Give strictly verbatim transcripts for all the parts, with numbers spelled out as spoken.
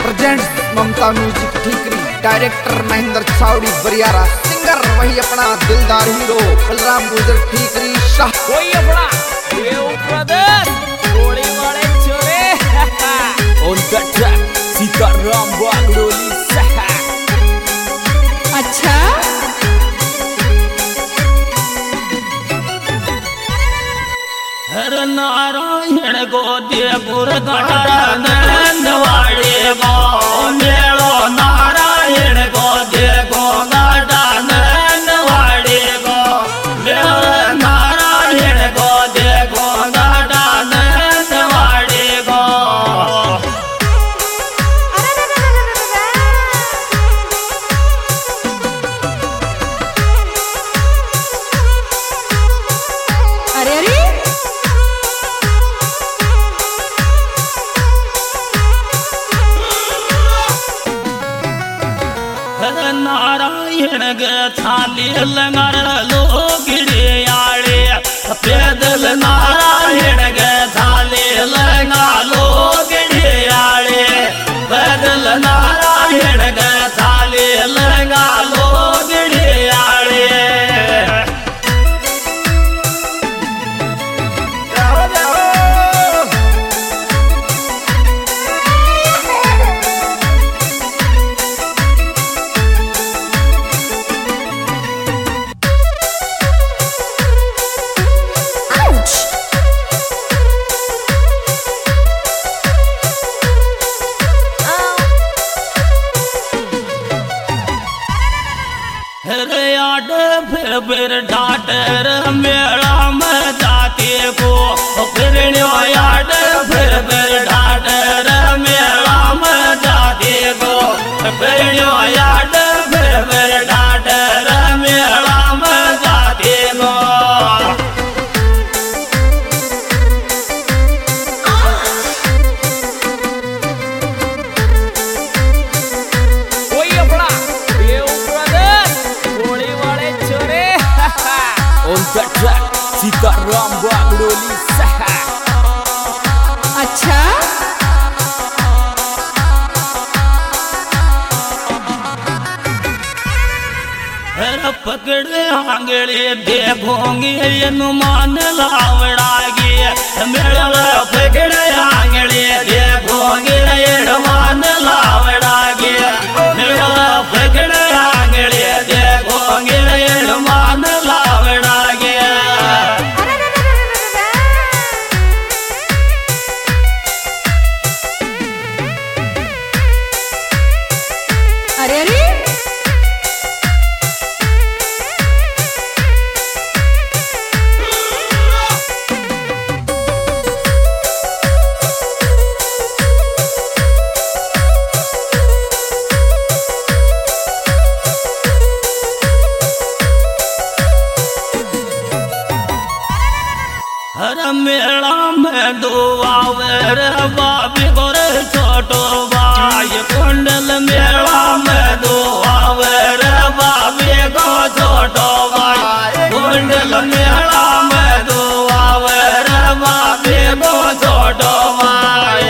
Presents Mamta music Thikri, director Mahendra Chhawdi Bariyara, singer वही अपना दिलदार हीरो बलराम गुजर ठीकरी शाह। कोई अपना देव प्रदेश गोली वाले छोरे on the track Sitaram Bagdoli सहा। अच्छा हर नारायण गोदे गुरगणवाड़े गो मेलो नारायण गोदे गोगाड़े गो मेलो नारायण गोदे गोगाड़े गो। अरे अरे नारायण गे थाली लंगर लोगिड़े आड़े पैदल नारायण गे थाली लंगा लोगिड़े आड़े पैदल नारायण गे थाली लंगा लोगिड़े आड़े। फिर फिर डाटर मेला में जाते को फिर याद फिर फिर डाटर मेला में जाते को फिर याद फिर फिर डाटर मेला में जाते को। कोई अपना देव प्रदेश गोली वाले छोरे on the track Sitaram Bagdoli सहा। अच्छा पकड़े आंगले देखोगे मान लावड़ागे मेरा पकड़े आंगले देखोगे मान लावड़ागे मेरा पकड़े आंगले देखोगे मान लावड़ागे। अरे अरे हर मेला में दो आवर बाबी गोर छोटो भाई कुंडल मेला में दो आवर बाबी को छोटो भाई कुंडल मेला में दो आवर बाबी को छोटो भाई।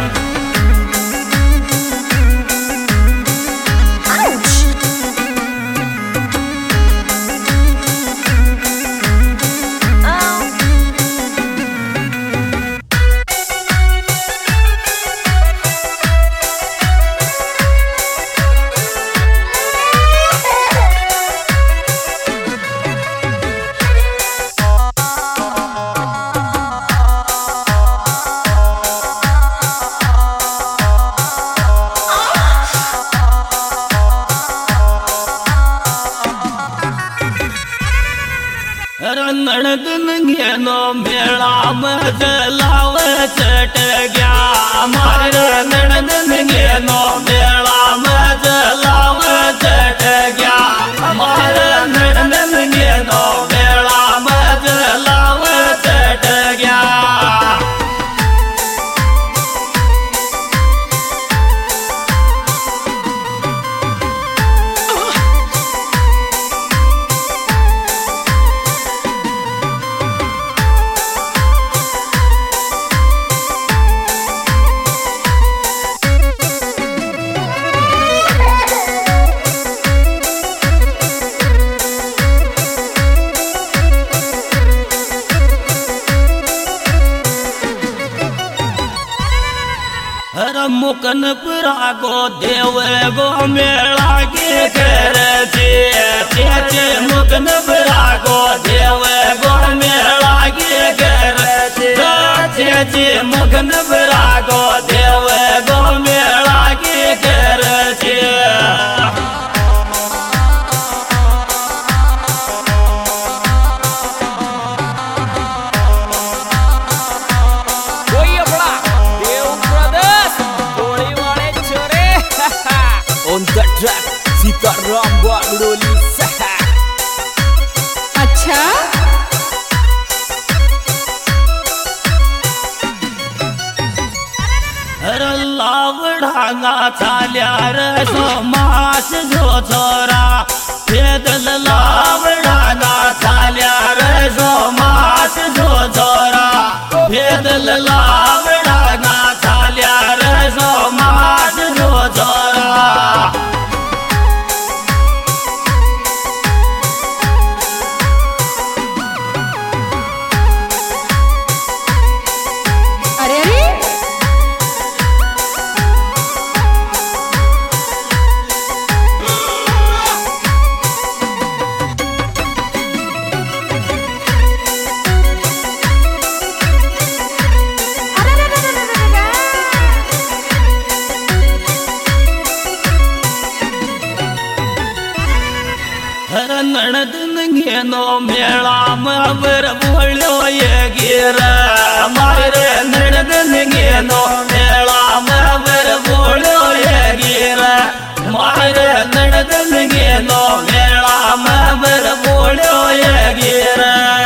नड़गन गेनो मेला में जलाव चट गया हमारे नड़गन गेनो मेला में जलाव चट गया हमारे नड़गन गेनो मेला में जलाव चट गया। अरे मुकन पुरा गो देव गो मेला के कर चे मुकन पुरा गो देव गो मेला के कर चे मुकन पुरा गो देव गो मेला के कर चे On the track, Sitaram Bagdoli. अच्छा अरे लावडांगा चाल्या रे समास जो छोरा पेदल लावडांगा चाल्या रे समास जो छोरा पेदल लावडांगा चाल्या रे समास जो छोरा अरे अरे नणदन घेनो मेला मबर बोलो ये गिर मारे नणदन घेनो मेला मबर बोलो ये गिर मारे नणदन घेनो मेला मबर बोलो ये गिर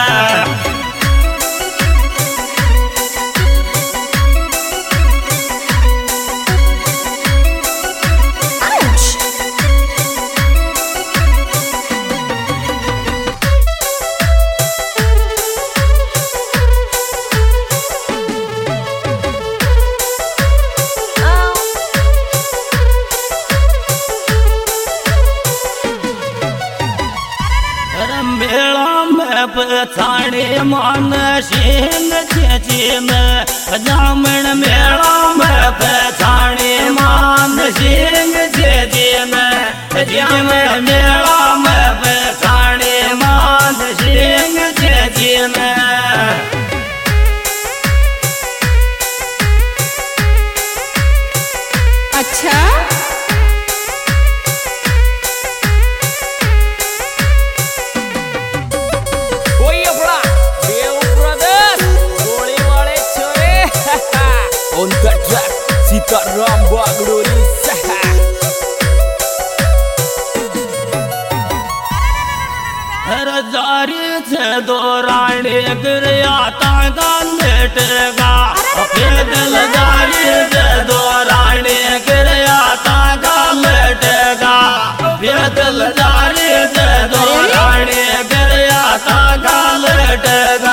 पछाड़े मान सिंह चेची में जामन मेला में पछाड़े मान सिंह चेची में जामन मेला में पछाड़े मान सिंह चेची में अच्छा On the track, Sitaram Bagdoli. हर जारी से दो रानी गिरया तांगा लेटेगा पैदल जारी से दो रानी गिरया तांगा लेटेगा पैदल जारी से दो रानी गिरया तांगा लेटेगा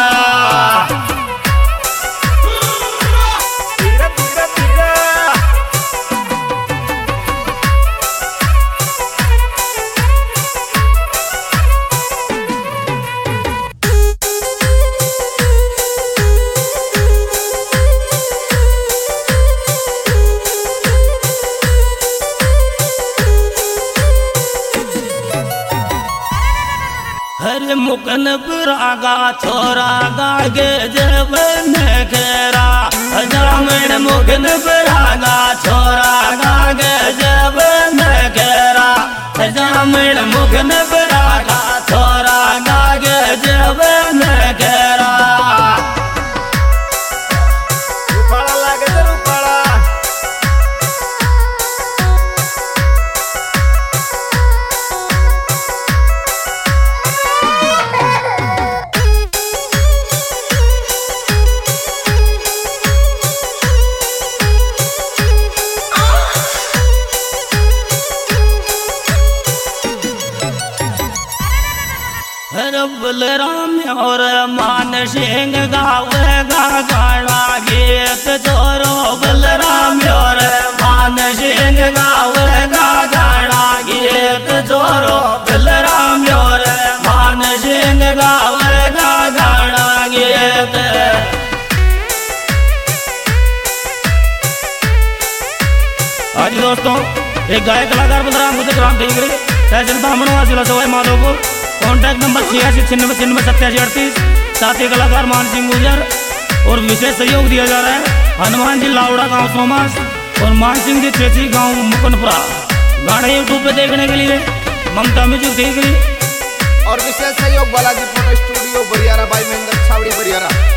हरे मुकन पुरागा छोरा गागे जब घेरा जामन मुकन पुरागा छोरा गागे जब घेरा जामन मुकन पुरागा छोरा गागे जब घेरा बलराम और मान सिंह गावेगा गाना गीत छोरो बलराम और मान सिंह गावेगा गाना गीत छोरो बलराम और मान सिंह गावेगा गाना गीत दोस्तों, एक गायक कलाकार बलराम गुजर ग्राम ठीकरी तहसील बामणवा जिला सवाई माधोपुर। कॉन्टैक्ट नंबर छियासी छिन्नवे छिन्नवे सत्तासी अड़तीस। साथी कलाकार मान सिंह गुजर और विशेष सहयोग दिया जा रहा है हनुमान जी लावड़ा गांव सोमास और मान सिंह जी चेची गांव मुकुंदपुरा। गाने यूट्यूब पे देखने के लिए ममता म्यूजिक ठीकरी और विशेष सहयोग Balaji photo studio Bariyara by Mahendra Chhawdi बरियारा।